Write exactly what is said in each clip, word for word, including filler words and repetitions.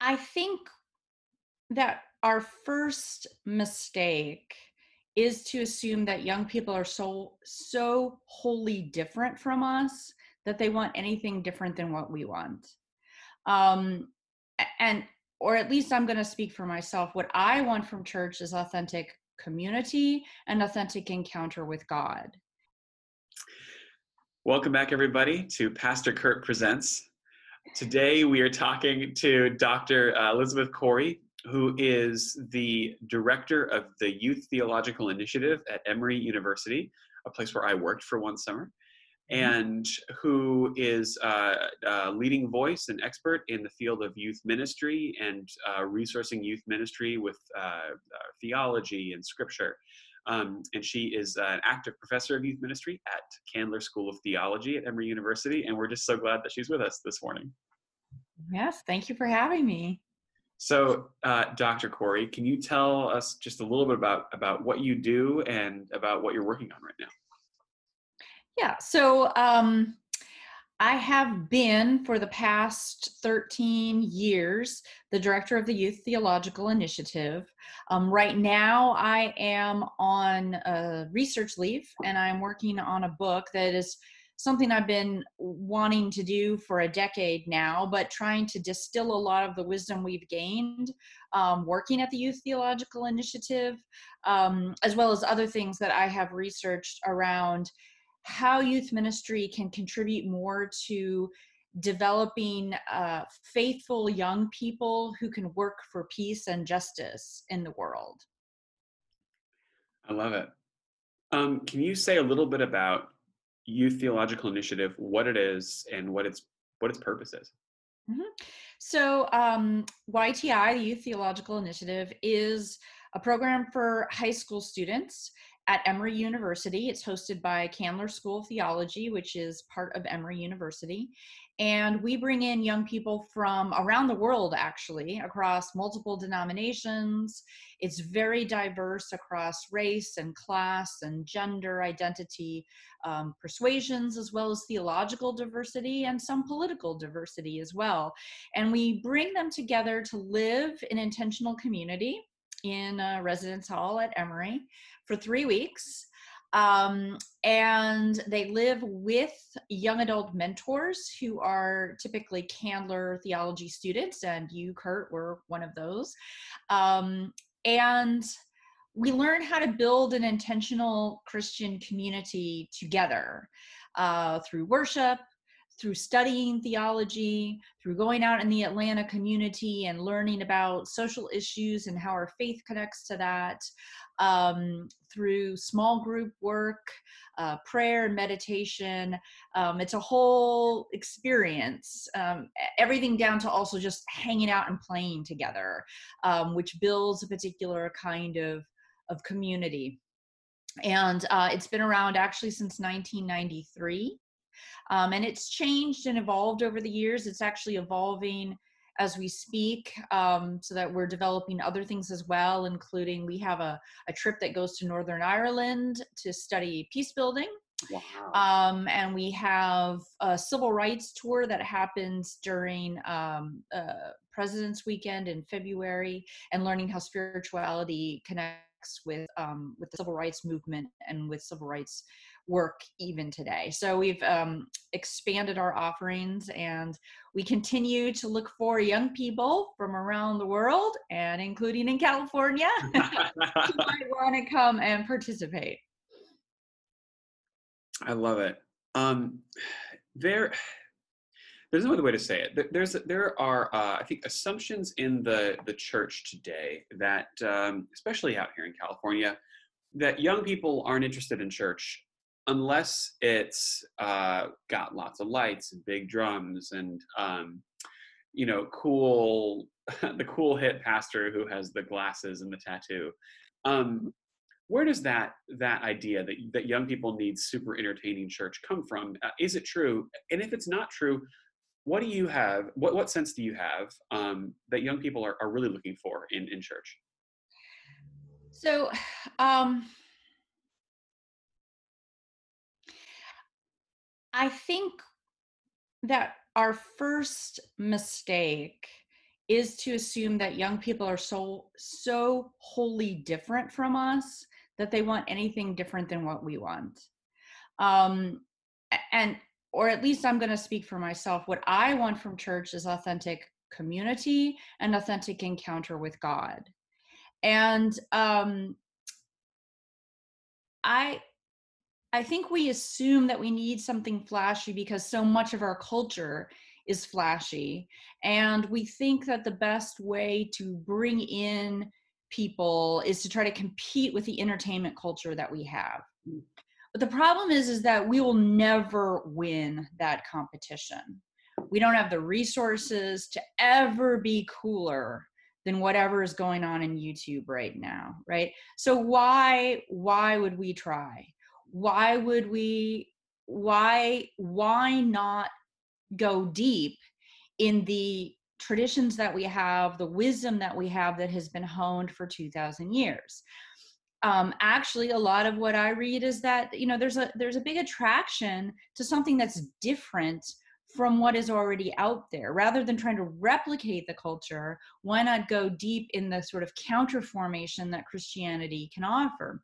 I think that our first mistake is to assume that young people are so so wholly different from us that they want anything different than what we want. Um, and or at least I'm going to speak for myself. What I want from church is authentic community and authentic encounter with God. Welcome back, everybody, to Pastor Kurt Presents. Today, we are talking to Doctor uh, Elizabeth Corey, who is the director of the Youth Theological Initiative at Emory University, a place where I worked for one summer, Mhm. and who is uh, a leading voice and expert in the field of youth ministry and uh, resourcing youth ministry with uh, uh, theology and scripture. Um, and she is an active professor of youth ministry at Candler School of Theology at Emory University, and we're just so glad that she's with us this morning. Yes, thank you for having me. So, uh, Doctor Corey, can you tell us just a little bit about, about what you do and about what you're working on right now? Yeah, so um, I have been for the past thirteen years the director of the Youth Theological Initiative. Um, right now, I am on a research leave and I'm working on a book that is something I've been wanting to do for a decade now, but trying to distill a lot of the wisdom we've gained um, working at the Youth Theological Initiative, um, as well as other things that I have researched around how youth ministry can contribute more to developing uh, faithful young people who can work for peace and justice in the world. I love it. Um, can you say a little bit about Youth Theological Initiative, what it is, and what its what its purpose is? Mhm. So, um, Y T I, the Youth Theological Initiative, is a program for high school students at Emory University. It's hosted by Candler School of Theology, which is part of Emory University. And we bring in young people from around the world, actually, across multiple denominations. It's very diverse across race and class and gender identity, um, persuasions, as well as theological diversity and some political diversity as well. And we bring them together to live in intentional community in a residence hall at Emory for three weeks. Um, and they live with young adult mentors who are typically Candler theology students, and you, Kurt, were one of those. Um, and we learn how to build an intentional Christian community together uh, through worship, through studying theology, through going out in the Atlanta community and learning about social issues and how our faith connects to that, um, through small group work, uh, prayer and meditation. Um, it's a whole experience, um, everything down to also just hanging out and playing together, um, which builds a particular kind of, of community. And uh, it's been around actually since nineteen ninety-three. Um, and it's changed and evolved over the years. It's actually evolving as we speak, um, so that we're developing other things as well, including we have a, a trip that goes to Northern Ireland to study peace building. Wow. Um, and we have a civil rights tour that happens during um, uh, President's Weekend in February, and learning how spirituality connects with um, with the civil rights movement and with civil rights work even today. So we've um, expanded our offerings, and we continue to look for young people from around the world, and including in California, who might want to come and participate. I love it. Um, there, there's no other way to say it. There- There's there are uh, I think assumptions in the the church today that, um, especially out here in California, that young people aren't interested in church unless it's uh, got lots of lights and big drums and um, you know cool the cool hit pastor who has the glasses and the tattoo. Um, where does that that idea that that young people need super entertaining church come from? Uh, is it true? And if it's not true, what do you have? What what sense do you have um, that young people are, are really looking for in in church? So, um, I think that our first mistake is to assume that young people are so so wholly different from us that they want anything different than what we want. Um, and or at least I'm going to speak for myself. What I want from church is authentic community and authentic encounter with God. And um, I I think we assume that we need something flashy because so much of our culture is flashy. And we think that the best way to bring in people is to try to compete with the entertainment culture that we have. But the problem is, is that we will never win that competition. We don't have the resources to ever be cooler than whatever is going on in YouTube right now, right? So why why would we try? Why would we why why not go deep in the traditions that we have, the wisdom that we have that has been honed for two thousand years? Um, actually, a lot of what I read is that, you know, there's a there's a big attraction to something that's different from what is already out there. Rather than trying to replicate the culture, why not go deep in the sort of counter formation that Christianity can offer?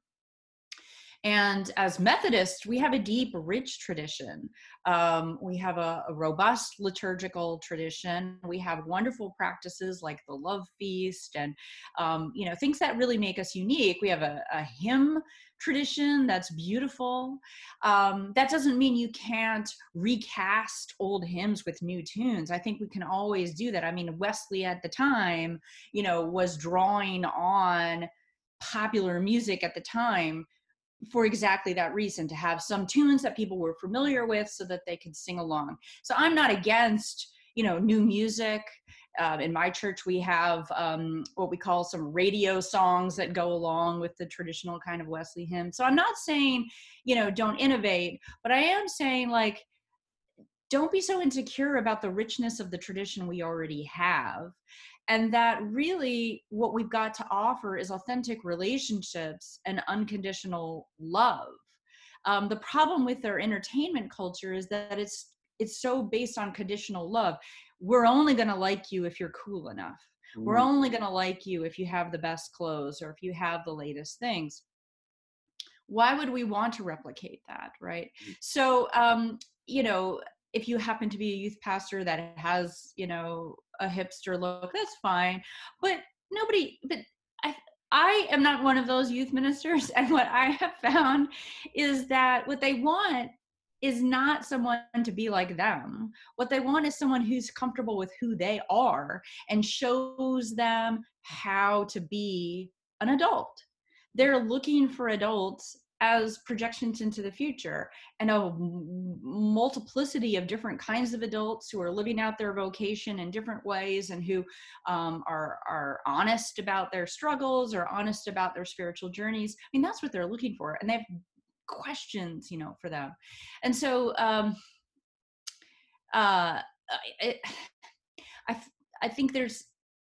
And as Methodists, we have a deep, rich tradition. Um, we have a, a robust liturgical tradition. We have wonderful practices like the love feast and, um, you know, things that really make us unique. We have a, a hymn tradition that's beautiful. Um, that doesn't mean you can't recast old hymns with new tunes. I think we can always do that. I mean, Wesley at the time, you know, was drawing on popular music at the time for exactly that reason, to have some tunes that people were familiar with so that they could sing along. So I'm not against, you know, new music. Uh, in my church, we have um, what we call some radio songs that go along with the traditional kind of Wesley hymn. So I'm not saying, you know, don't innovate, but I am saying, like, don't be so insecure about the richness of the tradition we already have. And that really what we've got to offer is authentic relationships and unconditional love. Um, the problem with our entertainment culture is that it's it's so based on conditional love. We're only going to like you if you're cool enough. We're Mm. only going to like you if you have the best clothes or if you have the latest things. Why would we want to replicate that, right? So, um, you know, if you happen to be a youth pastor that has, you know, a hipster look, that's fine. But nobody, but I, I am not one of those youth ministers. And what I have found is that what they want is not someone to be like them. What they want is someone who's comfortable with who they are and shows them how to be an adult. They're looking for adults as projections into the future, and a multiplicity of different kinds of adults who are living out their vocation in different ways, and who um, are are honest about their struggles or honest about their spiritual journeys. I mean, that's what they're looking for, and they have questions, you know, for them. And so um, uh, it, I I think there's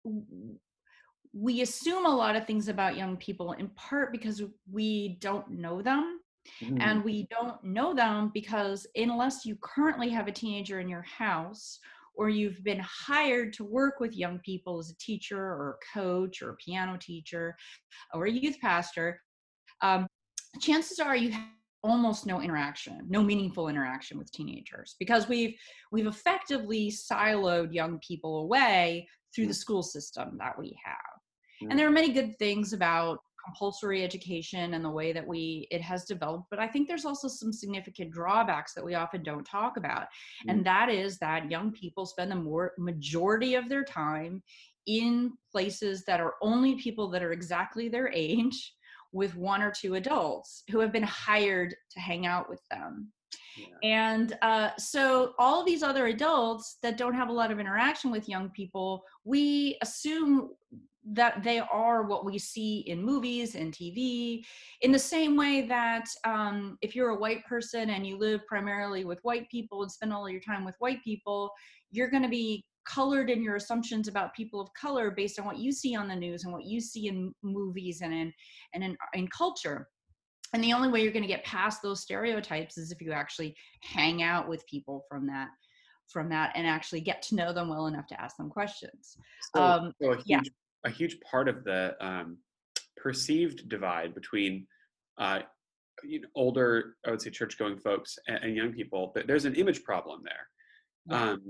we assume a lot of things about young people, in part because we don't know them. Mm. And we don't know them because unless you currently have a teenager in your house, or you've been hired to work with young people as a teacher or a coach or a piano teacher or a youth pastor, um, chances are you have almost no interaction, no meaningful interaction with teenagers, because we've we've effectively siloed young people away through the school system that we have. And Mm. there are many good things about compulsory education and the way that we it has developed, but I think there's also some significant drawbacks that we often don't talk about. Mm. And that is that young people spend the more majority of their time in places that are only people that are exactly their age, with one or two adults who have been hired to hang out with them. Yeah. And uh, so all these other adults that don't have a lot of interaction with young people, we assume that they are what we see in movies and T V, in the same way that um, if you're a white person and you live primarily with white people and spend all your time with white people, you're going to be colored in your assumptions about people of color based on what you see on the news and what you see in movies and in and in, in culture. And the only way you're going to get past those stereotypes is if you actually hang out with people from that from that and actually get to know them well enough to ask them questions. So, Um, so a yeah, huge a huge part of the um, perceived divide between uh, you know, older, I would say, church-going folks and, and young people, th- there's an image problem there, yeah, um,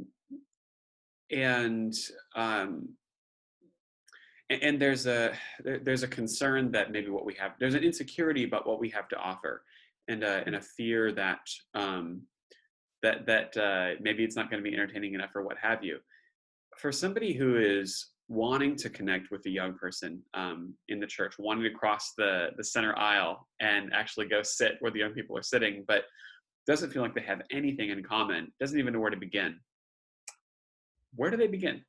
and um, and, and there's a there, there's a concern that maybe what we have there's an insecurity about what we have to offer, and a, and a fear that um, that that uh, maybe it's not going to be entertaining enough or what have you. For somebody who is wanting to connect with a young person um, in the church, wanting to cross the the center aisle and actually go sit where the young people are sitting, but doesn't feel like they have anything in common, doesn't even know where to begin. Where do they begin?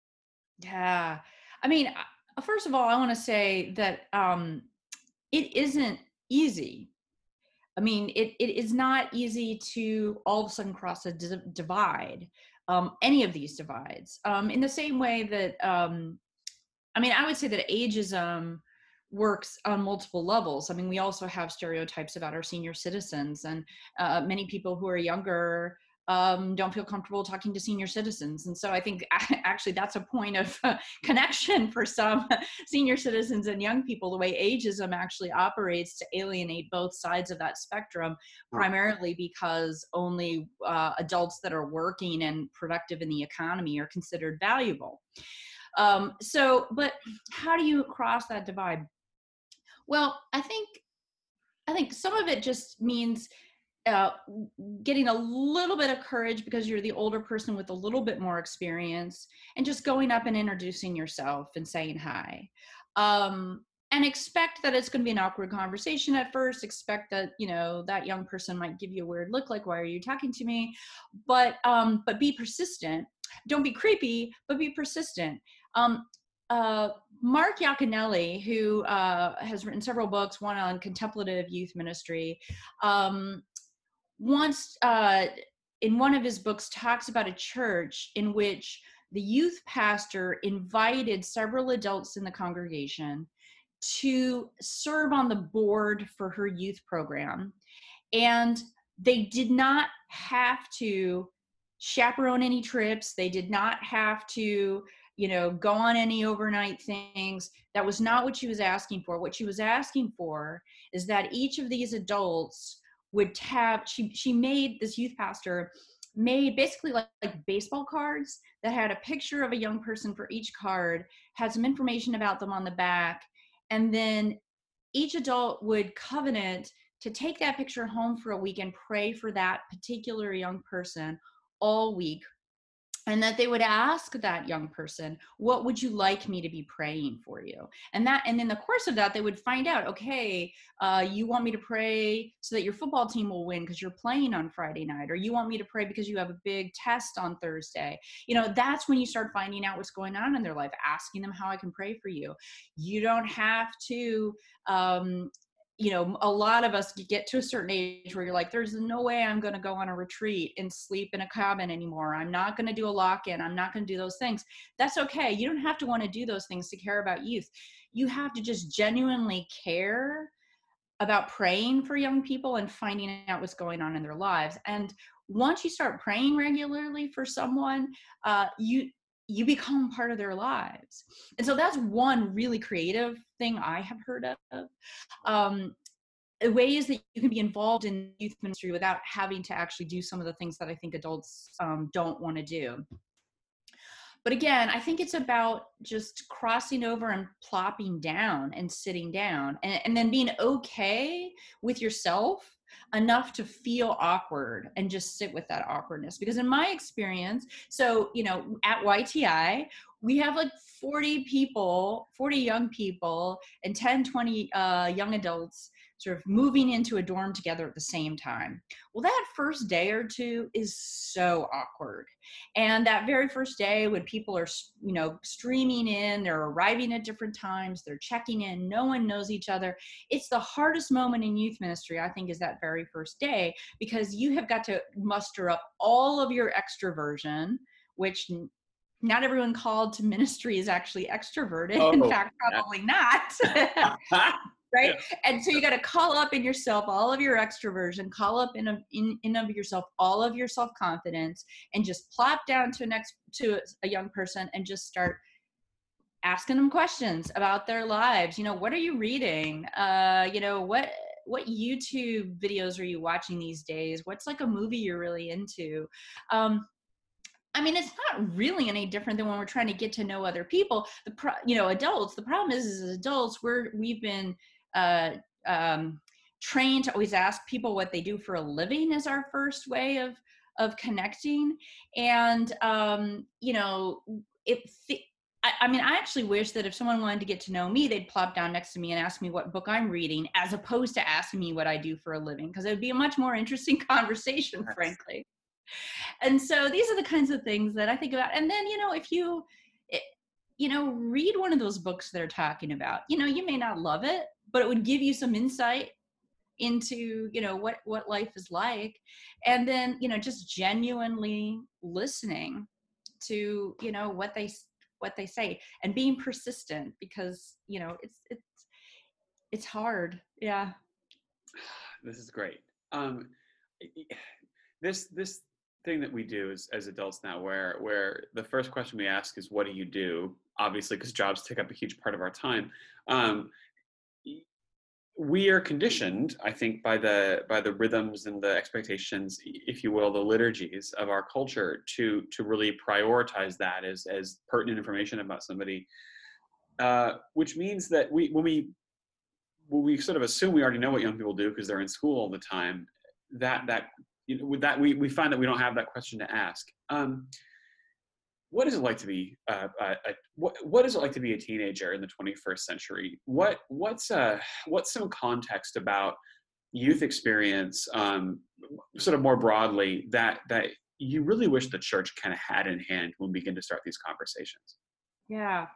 yeah. I mean, uh, first of all, I want to say that um, it isn't easy. I mean, it, it is not easy to all of a sudden cross a di- divide, um, any of these divides. Um, in the same way that, um, I mean, I would say that ageism works on multiple levels. I mean, we also have stereotypes about our senior citizens, and uh, many people who are younger um, don't feel comfortable talking to senior citizens. And so I think actually that's a point of uh, connection for some senior citizens and young people, the way ageism actually operates to alienate both sides of that spectrum, Huh. primarily because only uh, adults that are working and productive in the economy are considered valuable. Um, so, but how do you cross that divide? Well, I think I think some of it just means uh, getting a little bit of courage because you're the older person with a little bit more experience, and just going up and introducing yourself and saying hi. Um, and expect that it's going to be an awkward conversation at first. Expect that, you know, that young person might give you a weird look like, why are you talking to me? But um, but be persistent. Don't be creepy, but be persistent. Um, uh, Mark Yaconelli, who uh, has written several books, one on contemplative youth ministry, um, once uh, in one of his books talks about a church in which the youth pastor invited several adults in the congregation to serve on the board for her youth program. And they did not have to chaperone any trips. They did not have to, you know, go on any overnight things. That was not what she was asking for. What she was asking for is that each of these adults would have, she, she made, this youth pastor made basically like, like baseball cards that had a picture of a young person for each card, had some information about them on the back, and then each adult would covenant to take that picture home for a week and pray for that particular young person all week. And that they would ask that young person, what would you like me to be praying for you? And that, and in the course of that, they would find out, okay, uh, you want me to pray so that your football team will win because you're playing on Friday night, or you want me to pray because you have a big test on Thursday. You know, that's when you start finding out what's going on in their life, asking them how I can pray for you. You don't have to, um, you know, a lot of us get to a certain age where you're like, there's no way I'm going to go on a retreat and sleep in a cabin anymore. I'm not going to do a lock-in. I'm not going to do those things. That's okay. You don't have to want to do those things to care about youth. You have to just genuinely care about praying for young people and finding out what's going on in their lives. And once you start praying regularly for someone, uh, you you become part of their lives. And so that's one really creative thing I have heard of. Um, ways that you can be involved in youth ministry without having to actually do some of the things that I think adults um, don't want to do. But again, I think it's about just crossing over and plopping down and sitting down, and, and then being okay with yourself enough to feel awkward and just sit with that awkwardness. Because in my experience, so, you know, at Y T I, we have like forty people, forty young people and ten, twenty uh, young adults sort of moving into a dorm together at the same time. Well, that first day or two is so awkward. And that very first day when people are, you know, streaming in, they're arriving at different times, they're checking in, no one knows each other. It's the hardest moment in youth ministry, I think, is that very first day, because you have got to muster up all of your extroversion, which not everyone called to ministry is actually extroverted. In Oh, fact, yeah. probably not. right? Yeah. And so you got to call up in yourself all of your extroversion, call up in, a, in in of yourself all of your self-confidence, and just plop down to a next to a young person and just start asking them questions about their lives. You know, what are you reading? Uh, you know, what what YouTube videos are you watching these days? What's like a movie you're really into? Um, I mean, it's not really any different than when we're trying to get to know other people. The pro, you know, adults. The problem is, is as adults, we're we've been uh, um, trained to always ask people what they do for a living as our first way of of connecting, and um, you know, it. I, I mean, I actually wish that if someone wanted to get to know me, they'd plop down next to me and ask me what book I'm reading, as opposed to asking me what I do for a living, because it would be a much more interesting conversation, Yes. frankly. And so these are the kinds of things that I think about. And then, you know, if you, it, you know, read one of those books they're talking about, you know, you may not love it, but it would give you some insight into, you know, what, what life is like. And then, you know, just genuinely listening to, you know, what they, what they say, and being persistent, because, you know, it's, it's, it's hard. Yeah. This is great. Um, this this thing that we do as, as adults now, where where the first question we ask is, "What do you do?" Obviously, because jobs take up a huge part of our time. Um, we are conditioned, I think, by the by the rhythms and the expectations, if you will, the liturgies of our culture, to to really prioritize that as as pertinent information about somebody. Uh, which means that we when we when we sort of assume we already know what young people do because they're in school all the time, that that you know, with that we we find that we don't have that question to ask. Um, what is it like to be uh, a, a what what is it like to be a teenager in the twenty-first century? What what's uh what's some context about youth experience, um, sort of more broadly, that that you really wish the church kind of had in hand when we begin to start these conversations? Yeah.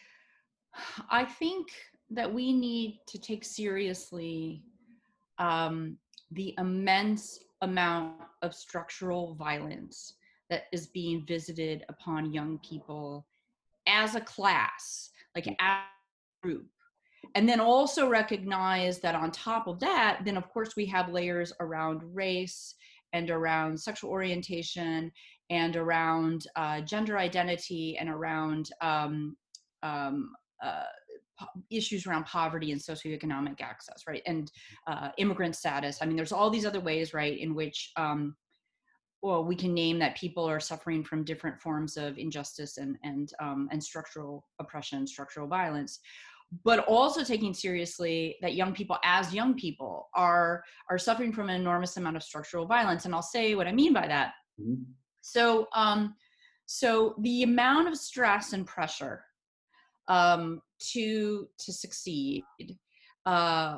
I think that we need to take seriously um, the immense amount of structural violence that is being visited upon young people as a class, like as a group. And then also recognize that on top of that, then of course we have layers around race and around sexual orientation and around uh, gender identity and around um, um, uh, issues around poverty and socioeconomic access, right? And uh, immigrant status. I mean, there's all these other ways, right, in which um, well, we can name that people are suffering from different forms of injustice and and um, and structural oppression, structural violence, but also taking seriously that young people, as young people, are are suffering from an enormous amount of structural violence. And I'll say what I mean by that. Mm-hmm. So, um, so the amount of stress and pressure um, to to succeed uh,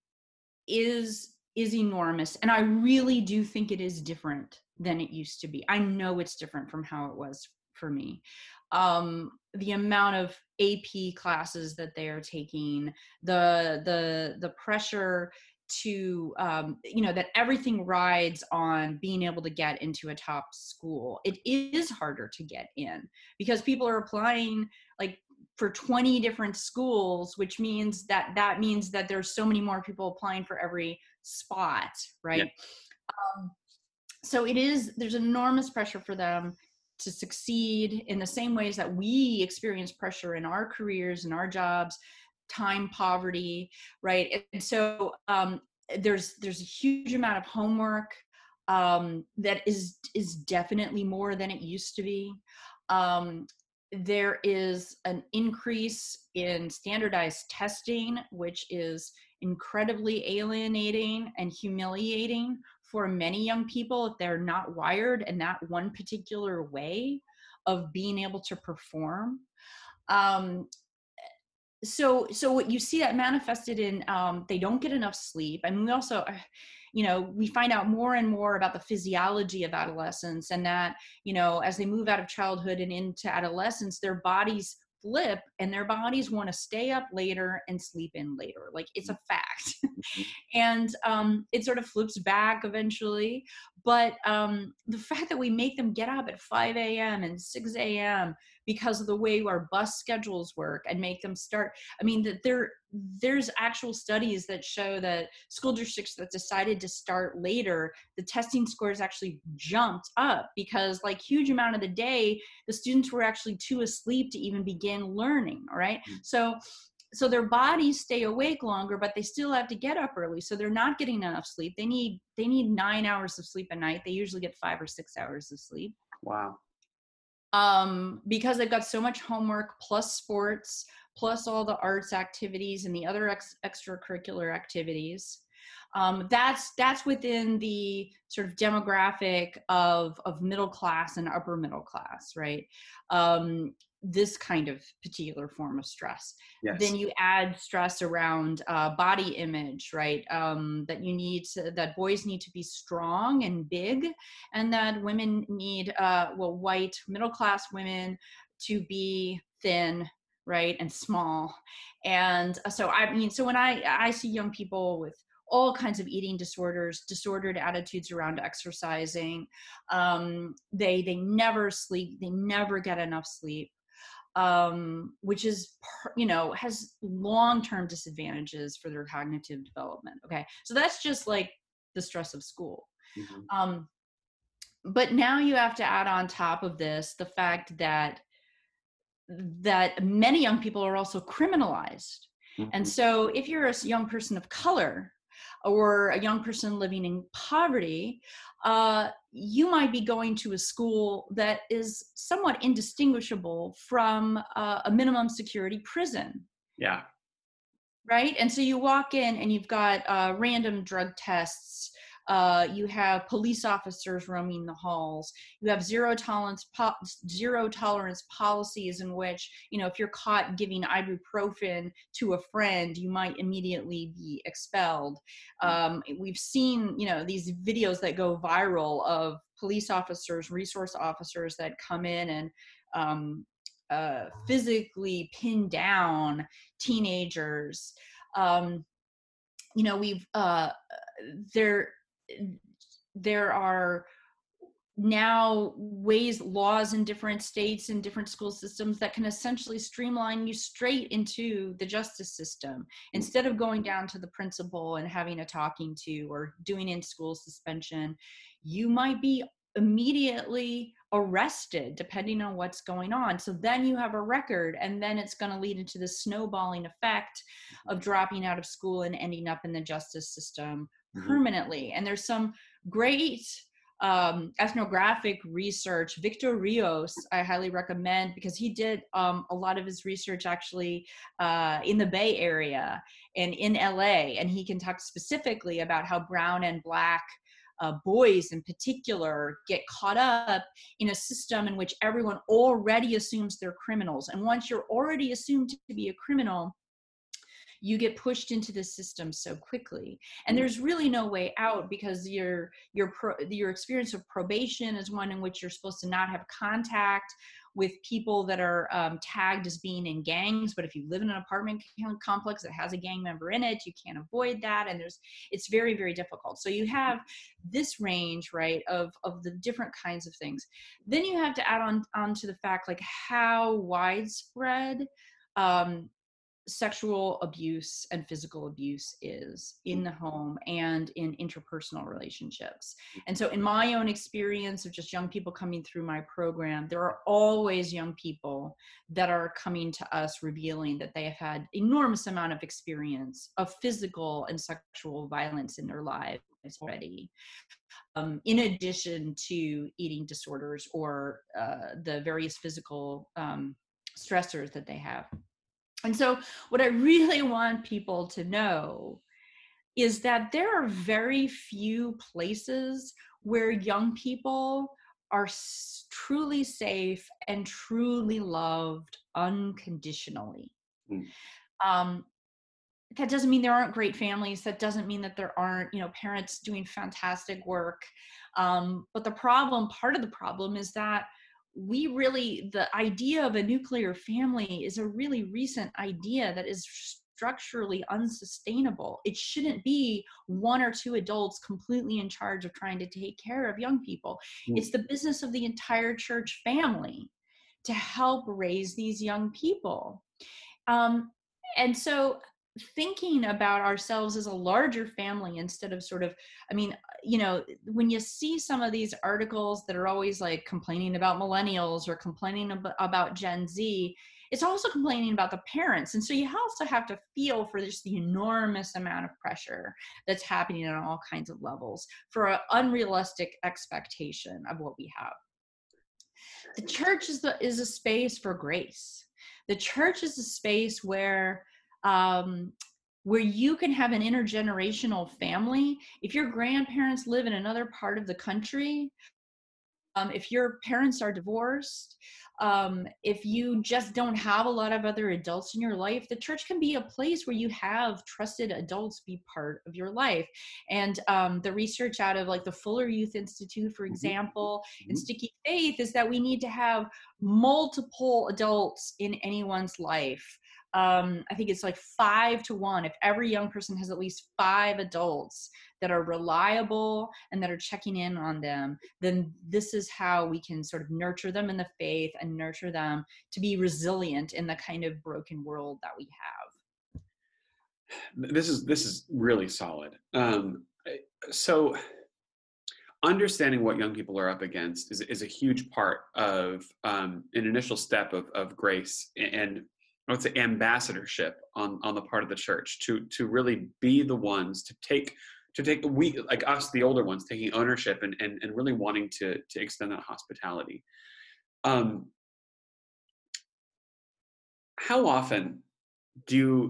is is enormous, and I really do think it is different than it used to be. I know it's different from how it was for me. Um, the amount of A P classes that they are taking, the the the pressure to um, you know, that everything rides on being able to get into a top school. It is harder to get in because people are applying like for twenty different schools, which means that that means that there's so many more people applying for every spot, Yeah. right? Um, so it is, there's enormous pressure for them to succeed in the same ways that we experience pressure in our careers and our jobs, time poverty, right? And so um, there's there's a huge amount of homework um, that is is definitely more than it used to be. Um, there is an increase in standardized testing, which is incredibly alienating and humiliating for many young people if they're not wired in that one particular way of being able to perform. Um, so, so what you see that manifested in, um, they don't get enough sleep. I mean, we also, uh, you know, we find out more and more about the physiology of adolescence, and that, you know, as they move out of childhood and into adolescence, their bodies flip and their bodies want to stay up later and sleep in later. Like, it's a fact. And um, it sort of flips back eventually. But um, the fact that we make them get up at five a.m. and six a.m. because of the way our bus schedules work and make them start. I mean, that there there's actual studies that show that school districts that decided to start later, the testing scores actually jumped up because like huge amount of the day, the students were actually too asleep to even begin learning. All right. So so their bodies stay awake longer, but they still have to get up early. So they're not getting enough sleep. They need they need nine hours of sleep a night. They usually get five or six hours of sleep. Wow. Um, because they've got so much homework plus sports, plus all the arts activities and the other ex- extracurricular activities. Um, that's that's within the sort of demographic of of middle class and upper middle class, right? Um, this kind of particular form of stress. Yes. Then you add stress around uh, body image, right? Um, that you need to, that boys need to be strong and big, and that women need, uh, well, white middle class women to be thin, right, and small. And so I mean, so when I I see young people with all kinds of eating disorders, disordered attitudes around exercising, um, they they never sleep, they never get enough sleep, um, which is, you know, has long-term disadvantages for their cognitive development. Okay, so that's just like the stress of school. Mm-hmm. Um, but now you have to add on top of this the fact that that many young people are also criminalized. Mm-hmm. And so if you're a young person of color or a young person living in poverty, uh, you might be going to a school that is somewhat indistinguishable from uh, a minimum security prison. Yeah. Right? And so you walk in and you've got uh, random drug tests. Uh, you have police officers roaming the halls. You have zero tolerance, po- zero tolerance policies in which, you know, if you're caught giving ibuprofen to a friend, you might immediately be expelled. Um, we've seen, you know, these videos that go viral of police officers, resource officers that come in and um, uh, physically pin down teenagers. Um, you know, we've uh, there there are now ways, laws in different states and different school systems that can essentially streamline you straight into the justice system instead of going down to the principal and having a talking to or doing in school suspension. You might be immediately arrested depending on what's going on. So then you have a record, and then it's going to lead into the snowballing effect of dropping out of school and ending up in the justice system permanently. Mm-hmm. And there's some great um, ethnographic research. Victor Rios, I highly recommend, because he did um, a lot of his research actually uh, in the Bay Area and in L A, and he can talk specifically about how brown and black uh, boys in particular get caught up in a system in which everyone already assumes they're criminals. And once you're already assumed to be a criminal, you get pushed into the system so quickly, and there's really no way out, because your your pro, your experience of probation is one in which you're supposed to not have contact with people that are um, tagged as being in gangs. But if you live in an apartment complex that has a gang member in it, you can't avoid that, and there's it's very very difficult. So you have this range, right, of of the different kinds of things. Then you have to add on onto the fact like how widespread um, sexual abuse and physical abuse is in the home and in interpersonal relationships. And so in my own experience of just young people coming through my program, there are always young people that are coming to us revealing that they have had enormous amount of experience of physical and sexual violence in their lives already, um, in addition to eating disorders or uh, the various physical um, stressors that they have. And so what I really want people to know is that there are very few places where young people are s- truly safe and truly loved unconditionally. Mm. Um, that doesn't mean there aren't great families. That doesn't mean that there aren't, you know, parents doing fantastic work. Um, but the problem, part of the problem is that we really, the idea of a nuclear family is a really recent idea that is structurally unsustainable. It shouldn't be one or two adults completely in charge of trying to take care of young people. Mm. It's the business of the entire church family to help raise these young people. Um, and so thinking about ourselves as a larger family instead of sort of, I mean, you know, when you see some of these articles that are always like complaining about millennials or complaining ab- about Gen Z, it's also complaining about the parents. And so you also have to feel for just the enormous amount of pressure that's happening on all kinds of levels for an unrealistic expectation of what we have. The church is the is a space for grace. The church is a space where um, where you can have an intergenerational family. If your grandparents live in another part of the country, um, if your parents are divorced, um, if you just don't have a lot of other adults in your life, the church can be a place where you have trusted adults be part of your life. And um, the research out of like the Fuller Youth Institute, for Mhm. example, and Mhm. Sticky Faith is that we need to have multiple adults in anyone's life. Um, I think it's like five to one. If every young person has at least five adults that are reliable and that are checking in on them, then this is how we can sort of nurture them in the faith and nurture them to be resilient in the kind of broken world that we have. This is this is really solid. Um, so understanding what young people are up against is, is a huge part of um, an initial step of, of grace and I would say ambassadorship on, on the part of the church to to really be the ones to take to take we like us the older ones taking ownership and and, and really wanting to to extend that hospitality. Um, how often do you,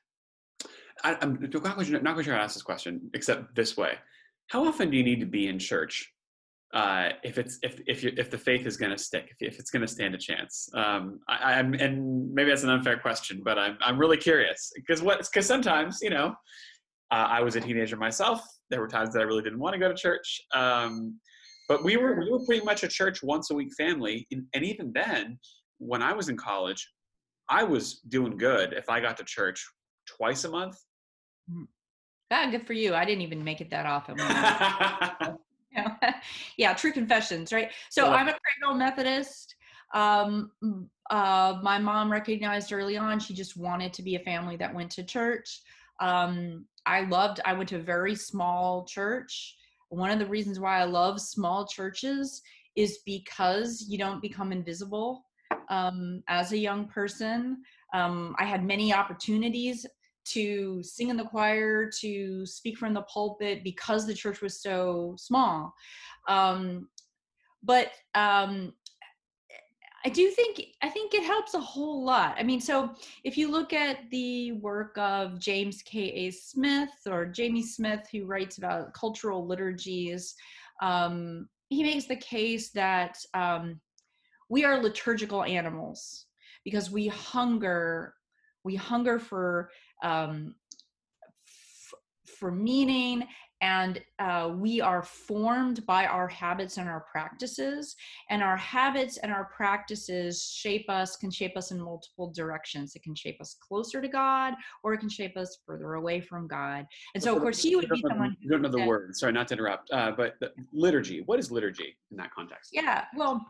I, I'm not quite sure, not quite sure how to ask this question except this way: how often do you need to be in church uh, if it's if if you if the faith is going to stick, if, if it's going to stand a chance? Um, I, I'm and maybe that's an unfair question, but I'm I'm really curious because what because sometimes you know uh, I was a teenager myself. There were times that I really didn't want to go to church, um, but we were we were pretty much a church once a week family, and, and even then, when I was in college, I was doing good if I got to church twice a month. Mhm. Ah, good for you. I didn't even make it that often when I was yeah, yeah, true confessions, right? So I'm a cradle Methodist. Um, uh, my mom recognized early on she just wanted to be a family that went to church. Um, I loved. I went to a very small church. One of the reasons why I love small churches is because you don't become invisible um, as a young person. Um, I had many opportunities to sing in the choir, to speak from the pulpit because the church was so small. Um, but um, I do think I think it helps a whole lot. I mean, so if you look at the work of James K A. Smith or Jamie Smith, who writes about cultural liturgies, um, he makes the case that um, we are liturgical animals because we hunger we hunger for um, f- for meaning, and uh, we are formed by our habits and our practices, and our habits and our practices shape us can shape us in multiple directions. It can shape us closer to God, or it can shape us further away from God. And so of course he You would don't be know the, someone you don't know who the said, word. Sorry, not to interrupt. Uh, but the, liturgy. What is liturgy in that context? yeah, well,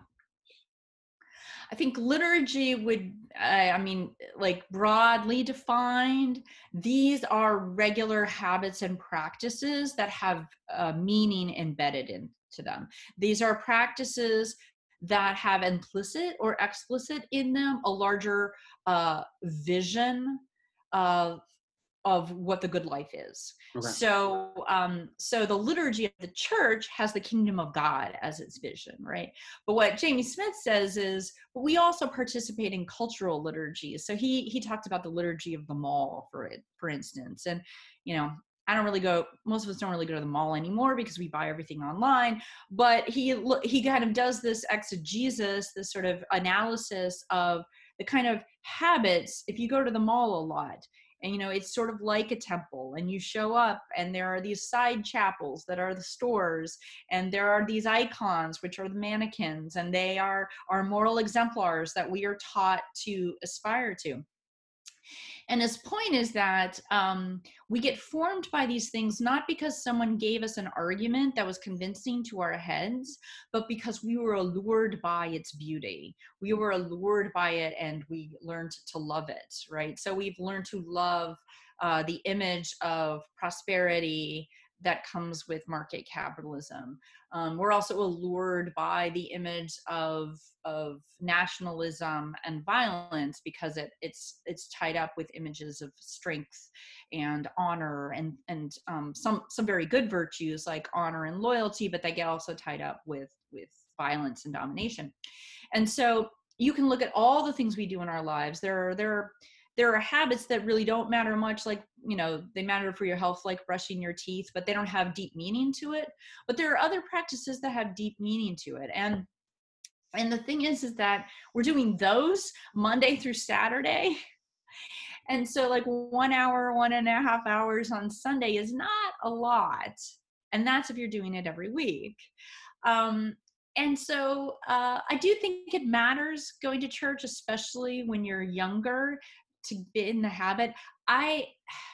I think liturgy would, uh, I mean, like broadly defined, these are regular habits and practices that have uh, meaning embedded into them. These are practices that have implicit or explicit in them a larger uh, vision uh, of what the good life is. Okay. So, um, so the liturgy of the church has the kingdom of God as its vision, right? But what Jamie Smith says is, well, we also participate in cultural liturgies. So he he talked about the liturgy of the mall, for it, for instance, and you know. I don't really go. Most of us don't really go to the mall anymore because we buy everything online. But he he kind of does this exegesis, this sort of analysis of the kind of habits. If you go to the mall a lot, and you know it's sort of like a temple, and you show up and there are these side chapels that are the stores, and there are these icons which are the mannequins, and they are our moral exemplars that we are taught to aspire to. And his point is that um, we get formed by these things not because someone gave us an argument that was convincing to our heads, but because we were allured by its beauty. We were allured by it and we learned to love it, right? So we've learned to love uh, the image of prosperity that comes with market capitalism. Um, we're also allured by the image of of nationalism and violence because it it's it's tied up with images of strength and honor and and um, some some very good virtues like honor and loyalty, but they get also tied up with with violence and domination. And so you can look at all the things we do in our lives. There are there are there are habits that really don't matter much, like, you know, they matter for your health, like brushing your teeth, but they don't have deep meaning to it. But there are other practices that have deep meaning to it. And and the thing is, is that we're doing those Monday through Saturday. And so like one hour, one and a half hours on Sunday is not a lot. And that's if you're doing it every week. Um, and so uh, I do think it matters going to church, especially when you're younger, to be in the habit. I,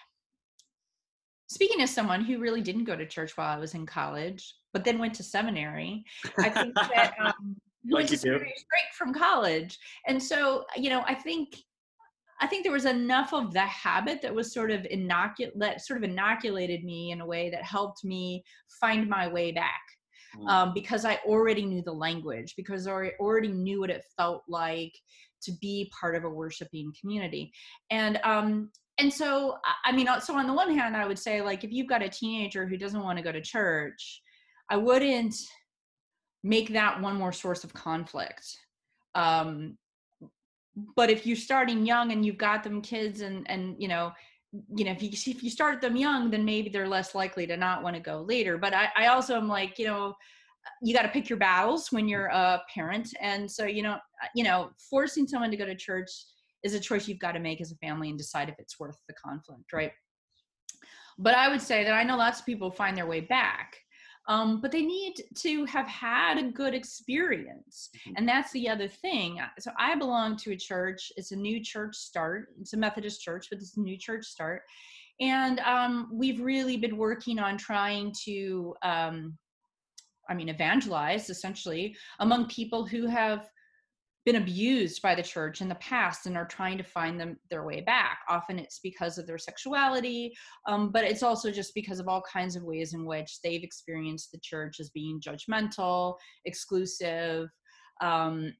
speaking as someone who really didn't go to church while I was in college, but then went to seminary, I think that um, Like went you to do. seminary straight from college. And so, you know, I think I think there was enough of the habit that was sort of inoculate, that sort of inoculated me in a way that helped me find my way back. Mm. Um, because I already knew the language, because I already knew what it felt like to be part of a worshiping community. And um, and so, I mean, so on the one hand, I would say, like, if you've got a teenager who doesn't want to go to church, I wouldn't make that one more source of conflict. Um, but if you're starting young and you've got them kids and, and, you know, you know, if you if you start them young, then maybe they're less likely to not want to go later. But I, I also am like, you know, you got to pick your battles when you're a parent. And so, you know, you know, forcing someone to go to church is a choice you've got to make as a family and decide if it's worth the conflict, right? But I would say that I know lots of people find their way back. Um, but they need to have had a good experience. And that's the other thing. So I belong to a church. It's a new church start. It's a Methodist church, but it's a new church start. And um, we've really been working on trying to, um, I mean, evangelize essentially among people who have been abused by the church in the past and are trying to find them their way back. Often it's because of their sexuality, um, but it's also just because of all kinds of ways in which they've experienced the church as being judgmental, exclusive. Um,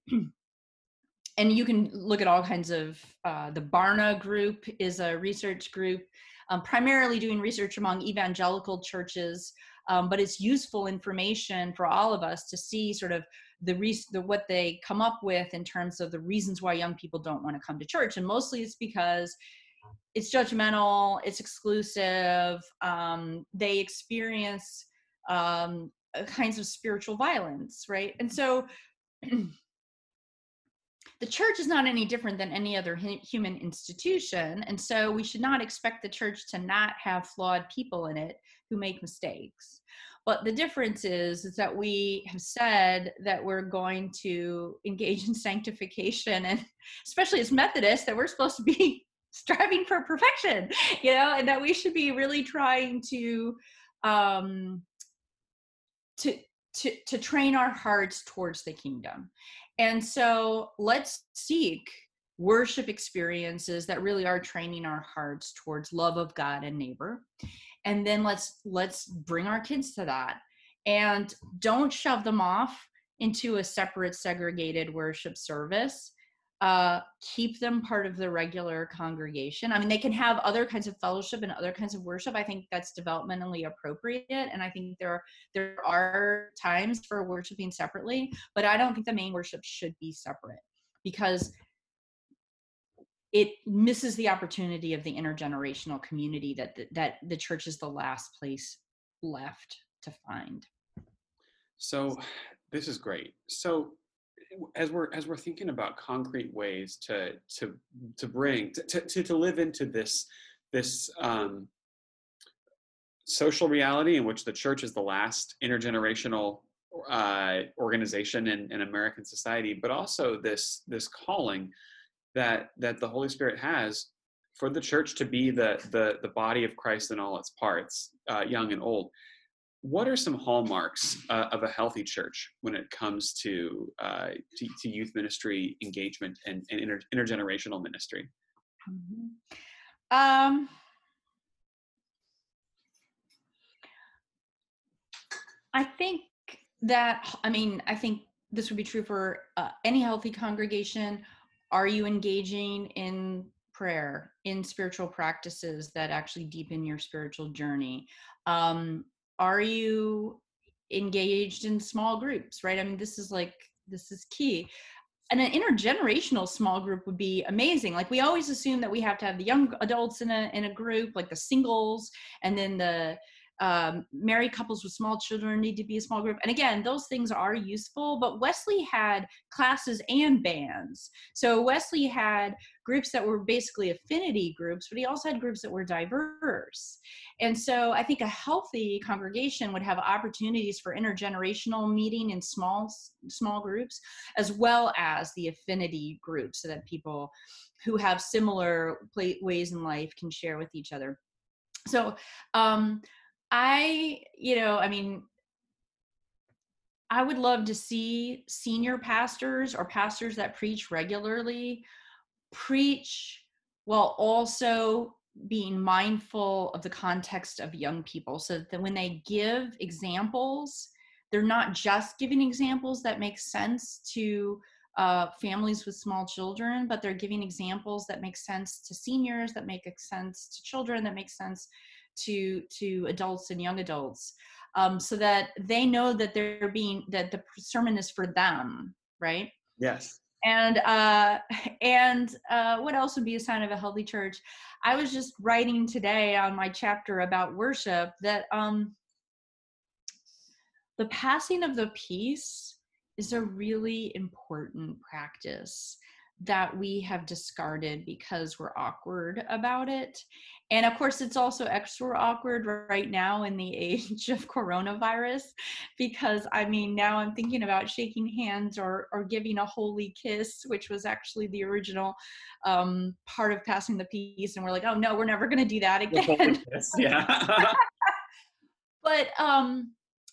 and you can look at all kinds of, uh, the Barna Group is a research group, um, primarily doing research among evangelical churches, um, but it's useful information for all of us to see sort of the, re- the what they come up with in terms of the reasons why young people don't want to come to church. And mostly it's because it's judgmental, it's exclusive, um, they experience um, kinds of spiritual violence, right? And so the church is not any different than any other human institution. And so we should not expect the church to not have flawed people in it who make mistakes. But the difference is, is that we have said that we're going to engage in sanctification, and especially as Methodists, that we're supposed to be striving for perfection, you know, and that we should be really trying to, um, to, to, to train our hearts towards the kingdom. And so let's seek worship experiences that really are training our hearts towards love of God and neighbor. And then let's let's bring our kids to that, and don't shove them off into a separate, segregated worship service. Uh, keep them part of the regular congregation. I mean, they can have other kinds of fellowship and other kinds of worship. I think that's developmentally appropriate, and I think there are, there are times for worshiping separately, but I don't think the main worship should be separate, because it misses the opportunity of the intergenerational community that the, that the church is the last place left to find. So this is great. So as we're as we're thinking about concrete ways to to to bring to to, to live into this this um, social reality in which the church is the last intergenerational uh, organization in, in American society, but also this this calling that that the Holy Spirit has for the church to be the the the body of Christ in all its parts, uh, young and old, what are some hallmarks uh, of a healthy church when it comes to uh, to, to youth ministry engagement and, and inter, intergenerational ministry? Mhm. Um, I think that, I mean, I think this would be true for uh, any healthy congregation. Are you engaging in prayer, in spiritual practices that actually deepen your spiritual journey? Um, are you engaged in small groups, right? I mean, this is like, this is key. And an intergenerational small group would be amazing. Like, we always assume that we have to have the young adults in a in a group, like the singles, and then the um, married couples with small children need to be a small group. And again, those things are useful, but Wesley had classes and bands. So Wesley had groups that were basically affinity groups, but he also had groups that were diverse. And so I think a healthy congregation would have opportunities for intergenerational meeting in small small groups, as well as the affinity groups, so that people who have similar play, ways in life can share with each other. So um, I, you know, I mean, I would love to see senior pastors or pastors that preach regularly preach while also being mindful of the context of young people, so that when they give examples, they're not just giving examples that make sense to uh, families with small children, but they're giving examples that make sense to seniors, that make sense to children, that make sense to to adults and young adults, um, so that they know that they're being, that the sermon is for them, right? Yes. And uh, and uh, what else would be a sign of a healthy church? I was just writing today on my chapter about worship that um, the passing of the peace is a really important practice that we have discarded because we're awkward about it. And of course, it's also extra awkward right now in the age of coronavirus, because I mean, now I'm thinking about shaking hands or, or giving a holy kiss, which was actually the original um, part of passing the peace. And we're like, oh no, we're never going to do that again. Yes, yeah. but, um,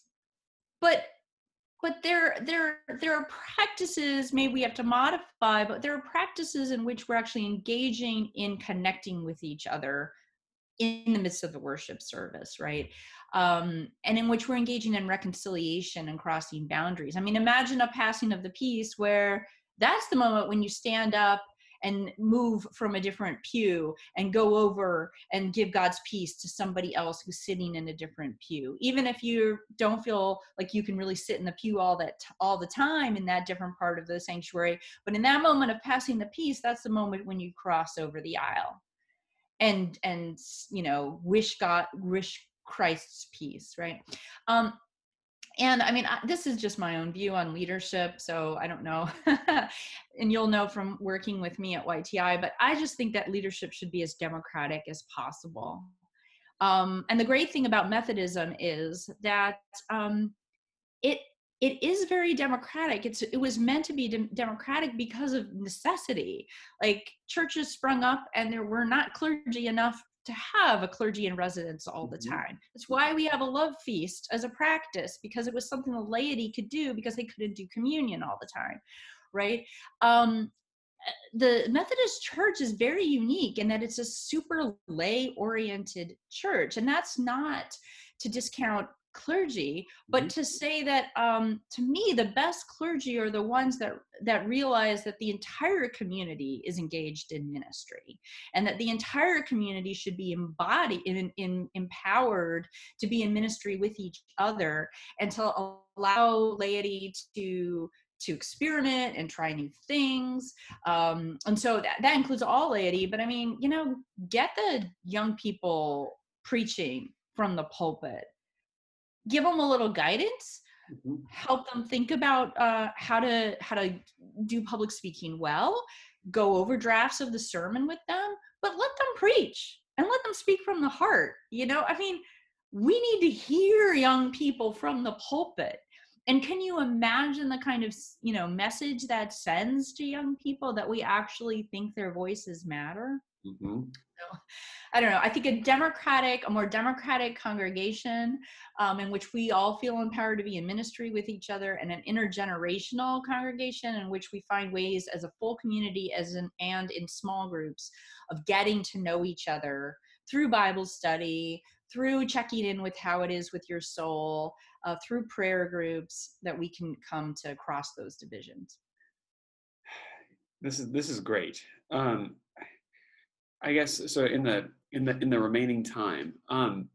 but but there there there are practices maybe we have to modify, but there are practices in which we're actually engaging in connecting with each other in the midst of the worship service, right? Um, and in which we're engaging in reconciliation and crossing boundaries. I mean, imagine a passing of the peace where that's the moment when you stand up and move from a different pew and go over and give God's peace to somebody else who's sitting in a different pew. Even if you don't feel like you can really sit in the pew all that all the time in that different part of the sanctuary, but in that moment of passing the peace, that's the moment when you cross over the aisle and and you know wish God, wish Christ's peace, right? Um, and I mean, I, this is just my own view on leadership, so I don't know. And you'll know from working with me at Y T I, but I just think that leadership should be as democratic as possible. Um, and the great thing about Methodism is that um, it it is very democratic. It's it was meant to be de- democratic because of necessity. Like, churches sprung up, and there were not clergy enough to have a clergy in residence all the time. That's why we have a love feast as a practice, because it was something the laity could do because they couldn't do communion all the time, right? Um, the Methodist Church is very unique in that it's a super lay-oriented church, and that's not to discount clergy, but mm-hmm. to say that um, to me the best clergy are the ones that that realize that the entire community is engaged in ministry, and that the entire community should be embodied in, in empowered to be in ministry with each other, and to allow laity to to experiment and try new things. Um, and so that, that includes all laity, but I mean, you know, get the young people preaching from the pulpit. Give them a little guidance, mm-hmm. help them think about uh, how to how to do public speaking well, go over drafts of the sermon with them, but let them preach and let them speak from the heart. You know, I mean, we need to hear young people from the pulpit. And can you imagine the kind of, you know, message that sends to young people, that we actually think their voices matter? Hmm. So, I don't know. I think a democratic, a more democratic congregation um, in which we all feel empowered to be in ministry with each other, and an intergenerational congregation in which we find ways as a full community as in, and in small groups of getting to know each other through Bible study, through checking in with how it is with your soul, uh, through prayer groups, that we can come to cross those divisions. This is this is great. Um, I guess so. In the in the in the remaining time, um,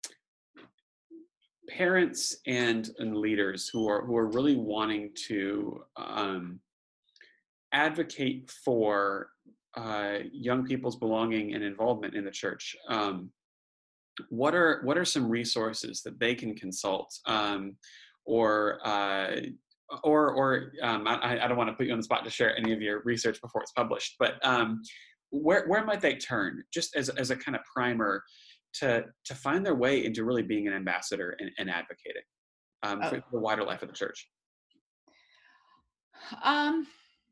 parents and and leaders who are who are really wanting to um, advocate for uh, young people's belonging and involvement in the church. Um, what are what are some resources that they can consult, um, or uh, or or um, I, I don't want to put you on the spot to share any of your research before it's published, but um, where where might they turn, just as as a kind of primer, to to find their way into really being an ambassador and, and advocating um, for Oh. the wider life of the church? Um,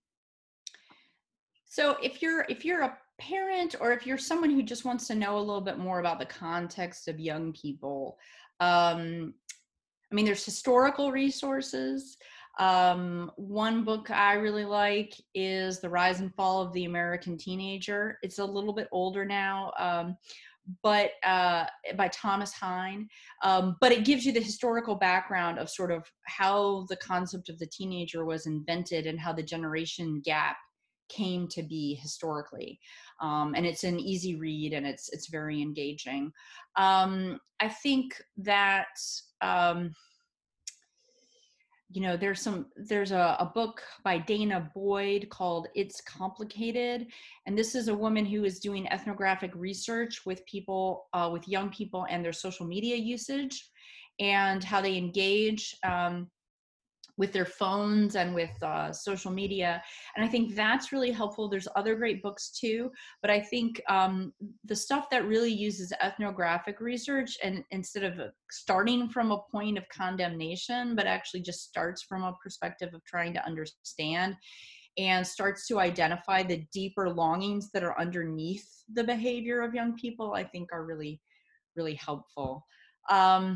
so if you're if you're a parent, or if you're someone who just wants to know a little bit more about the context of young people, um, I mean, there's historical resources. Um, one book I really like is The Rise and Fall of the American Teenager. It's a little bit older now, um, but uh, by Thomas Hine. Um, but it gives you the historical background of sort of how the concept of the teenager was invented and how the generation gap came to be historically. Um, and it's an easy read, and it's it's very engaging. Um, I think that um, you know there's some there's a, a book by Dana Boyd called It's Complicated, and this is a woman who is doing ethnographic research with people uh, with young people and their social media usage and how they engage um, with their phones and with uh, social media. And I think that's really helpful. There's other great books too, but I think um, the stuff that really uses ethnographic research, and instead of starting from a point of condemnation, but actually just starts from a perspective of trying to understand and starts to identify the deeper longings that are underneath the behavior of young people, I think are really, really helpful. Um,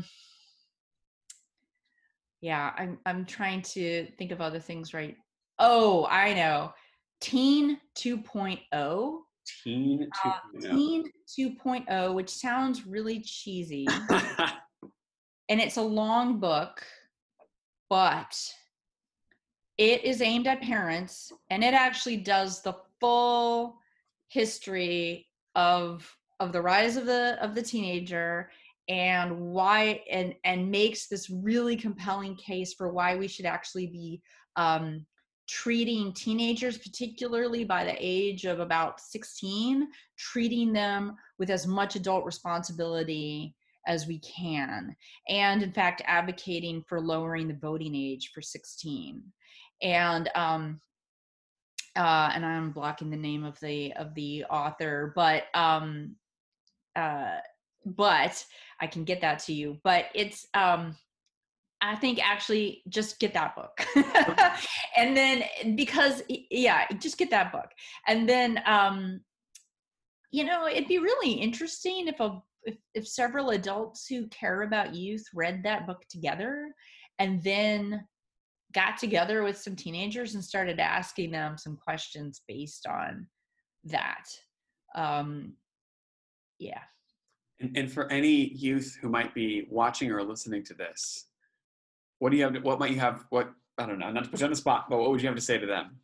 Yeah, I'm I'm trying to think of other things, right? Oh, I know. Teen 2.0. Teen Uh, 2.0. Teen 2.0, which sounds really cheesy, and it's a long book, but it is aimed at parents, and it actually does the full history of of the rise of the of the teenager, and why, and and makes this really compelling case for why we should actually be um, treating teenagers, particularly by the age of about sixteen, treating them with as much adult responsibility as we can, and in fact advocating for lowering the voting age for sixteen. And um uh and I'm blocking the name of the of the author, but um uh but I can get that to you. But it's um I think actually just get that book. And then, because yeah, just get that book. And then um you know, it'd be really interesting if a if, if several adults who care about youth read that book together, and then got together with some teenagers and started asking them some questions based on that. Um, yeah. And, and for any youth who might be watching or listening to this, what do you have? To, what might you have? What I don't know, not to put you on the spot, but what would you have to say to them?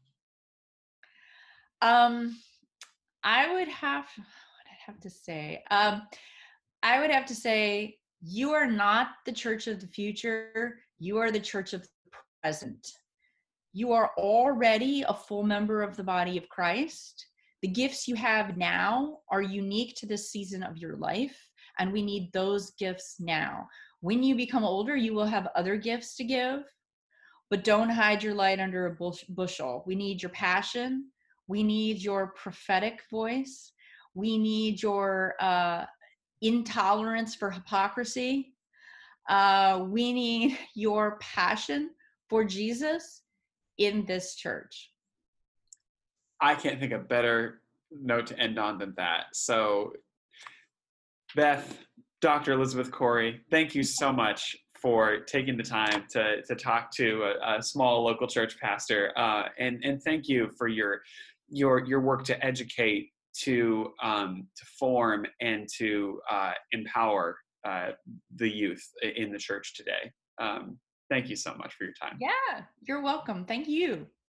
Um, I would have, what I'd have to say, um, I would have to say, you are not the church of the future. You are the church of the present. You are already a full member of the body of Christ. The gifts you have now are unique to this season of your life, and we need those gifts now. When you become older, you will have other gifts to give, but don't hide your light under a bush- bushel. We need your passion. We need your prophetic voice. We need your uh, intolerance for hypocrisy. Uh, we need your passion for Jesus in this church. I can't think of better note to end on than that. So, Beth, Doctor Elizabeth Corey, thank you so much for taking the time to to talk to a, a small local church pastor, uh, and and thank you for your your your work to educate, to um, to form, and to uh, empower uh, the youth in the church today. Um, thank you so much for your time. Yeah, you're welcome. Thank you.